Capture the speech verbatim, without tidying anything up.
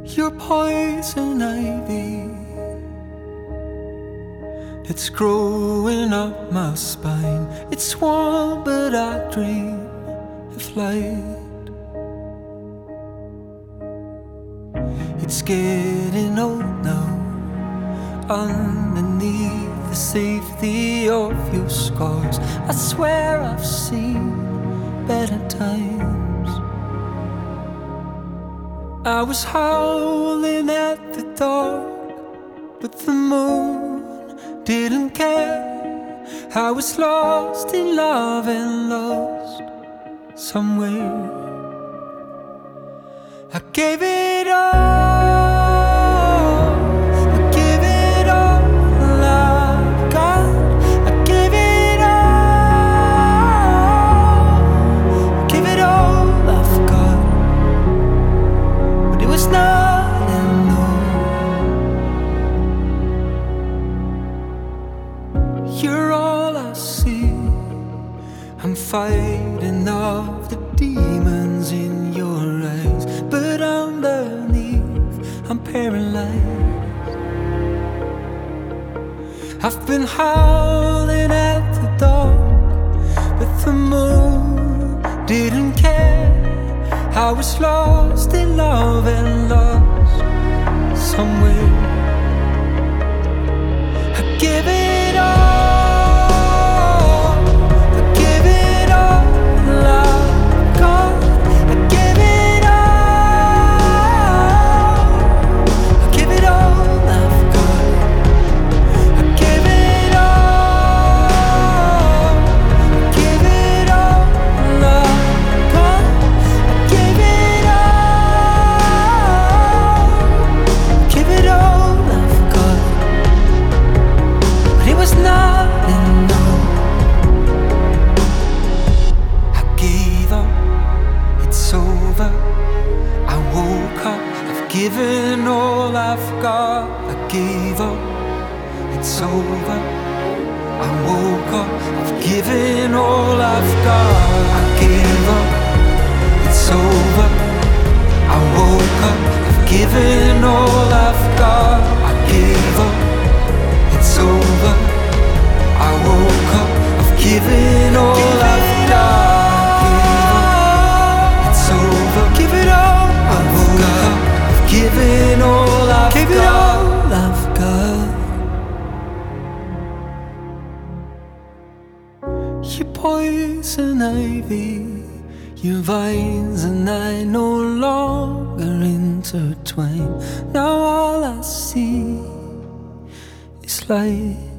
Your poison ivy that's growing up my spine. It's warm, but I dream of light. It's getting old now, underneath the safety of your scars. I swear I've seen better times. I was howling at the dark, but the moon didn't care. I was lost in love and lost somewhere. I gave it all, I gave it all I've got. I gave it all, gave it all I've got. But it was not enough. You're all I see. I'm fighting off the demons in your eyes, but underneath I'm paralyzed. I've been howling at the dark, but the moon didn't care. I was lost in love and lost somewhere. I give it all, given all I've got. I gave up, it's over. I woke up, I've given all I've got. I gave up, it's over. I woke up, I've given all I've got. I gave up, it's over. I woke up, I've given all I've got. It's over, give it all. I woke up, giving all I've Give got. It all I've got. Your poison ivy, your vines and I no longer intertwine. Now all I see is light.